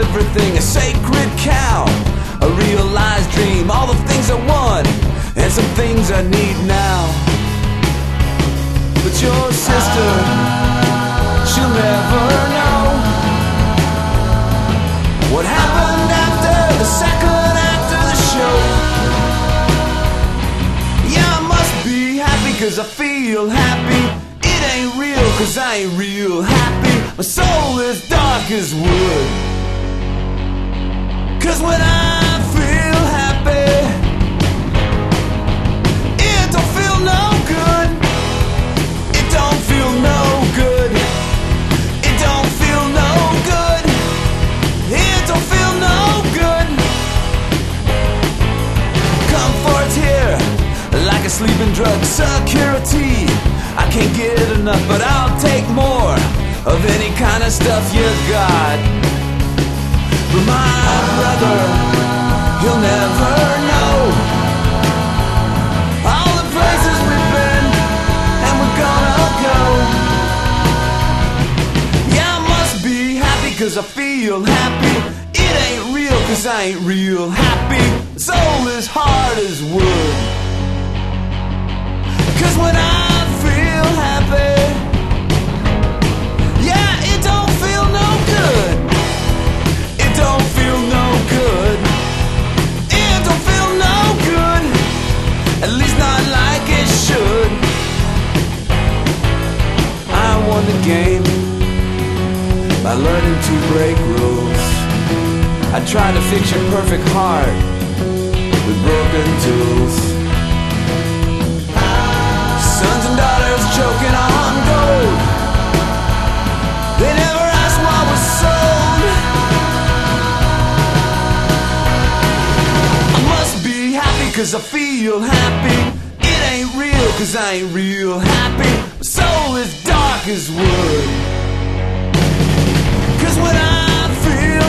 everything, a sacred cow, a realized dream, all the things I want, and some things I need now. But your sister, she'll never know what happened after the second act of the show. Yeah, I must be happy cause I feel happy. It ain't real cause I ain't real happy. My soul is dark as wood. Cause when I feel happy, it don't feel no good. It don't feel no good. It don't feel no good. It don't feel no good. Comfort's here like a sleeping drug. Security, I can't get enough, but I'll take more of any kind of stuff you got. But my brother, he'll never know all the places we've been and we're gonna go. Yeah, I must be happy cause I feel happy. It ain't real cause I ain't real happy. Soul is hard as wood. Cause when I feel happy, yeah, it don't feel no good. It don't feel no good. It don't feel no good. At least not like it should. I won the game by learning to break rules. I tried to fix your perfect heart with broken tools. Sons and daughters choking on gold. They never asked what was sold. I must be happy cause I feel happy. It ain't real cause I ain't real happy. My soul is dark as wood. Cause when I feel